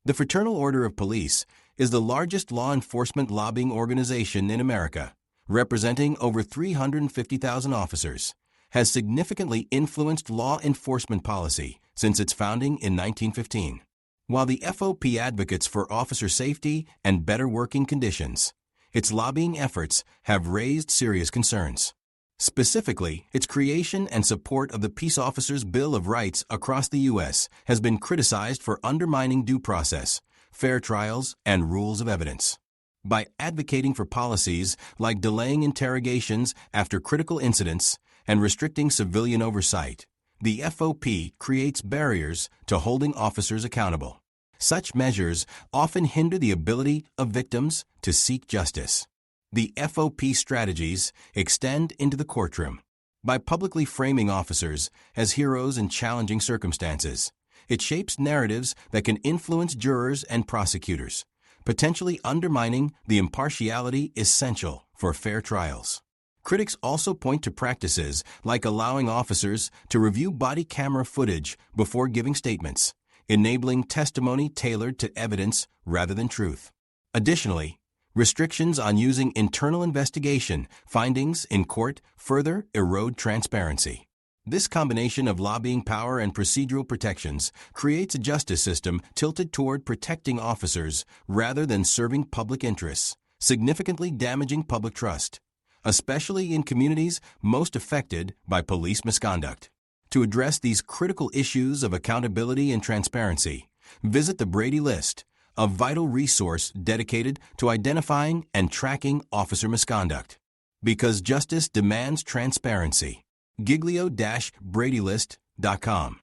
The Fraternal Order of Police is the largest law enforcement lobbying organization in America, representing over 350,000 officers, has significantly influenced law enforcement policy since its founding in 1915. While the FOP advocates for officer safety and better working conditions, its lobbying efforts have raised serious concerns. Specifically, its creation and support of the Peace Officers' Bill of Rights across the U.S. has been criticized for undermining due process, fair trials, and rules of evidence. By advocating for policies like delaying interrogations after critical incidents and restricting civilian oversight, the FOP creates barriers to holding officers accountable. Such measures often hinder the ability of victims to seek justice. The FOP strategies extend into the courtroom. By publicly framing officers as heroes in challenging circumstances, it shapes narratives that can influence jurors and prosecutors, potentially undermining the impartiality essential for fair trials. Critics also point to practices like allowing officers to review body camera footage before giving statements, enabling testimony tailored to evidence rather than truth. Additionally, restrictions on using internal investigation findings in court further erode transparency. This combination of lobbying power and procedural protections creates a justice system tilted toward protecting officers rather than serving public interests, significantly damaging public trust, especially in communities most affected by police misconduct. To address these critical issues of accountability and transparency, visit the Brady List, a vital resource dedicated to identifying and tracking officer misconduct. Because justice demands transparency. Giglio-Bradylist.com